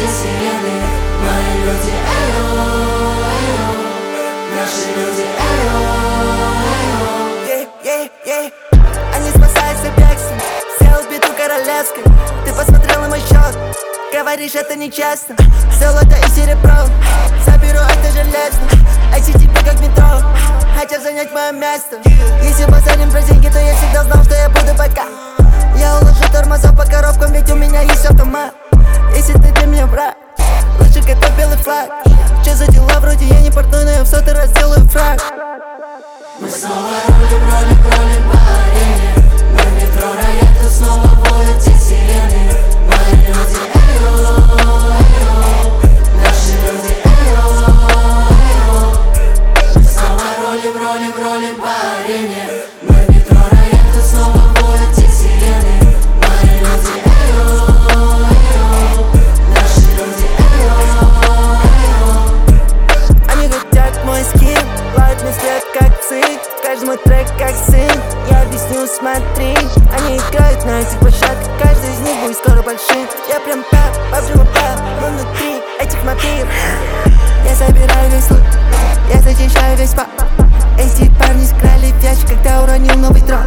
те сирены. Мои люди, эйо, эйо, наши люди, эйо, эйо. Они спасаются бегством, сделал биту королевской. Ты посмотрел на мой счет, говоришь, это нечестно. Золото и серебро, заберу это железно. Эти типы как метро, хотят занять мое место. Если базарим про деньги, то я всегда знал, что я буду пока. Я уложу тормозов по коробкам, ведь у меня есть автомат. Если ты для меня враг, лучше готовь белый флаг. Че за дела, вроде я не портной, но я в сотый раз делаю фраг. Мы снова рулим по арене. Мы в метро роят, и снова воют те сирены. Мои люди, эйо, эйо, наши люди, эйо, эйо. Мы снова рулим по арене. Мы в метро роят, и снова воют те сирены. Мои люди, эйо, эйо, наши люди, эйо, эйо. Они хотят мой скин, ловят мне след как цик. Каждый мой трек как сын, я объясню, смотри. Они играют на этих площадках, каждый из них будет скоро большим. Я прям так, но внутри этих мотив я забираю весь лут, я зачищаю весь пап. Эти парни скрали в ящик, когда уронил новый трон.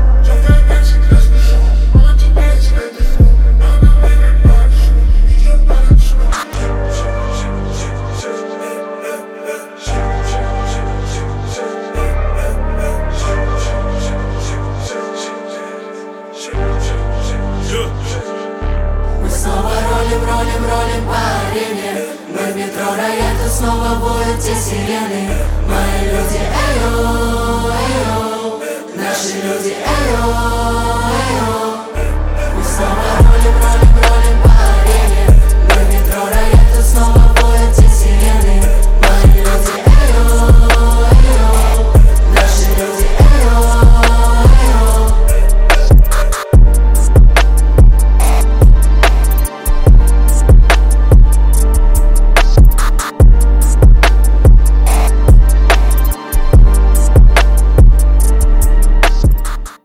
Мы снова рулим по арене. Мы в метро роят, и снова воют те сирены. Мои люди, эйо,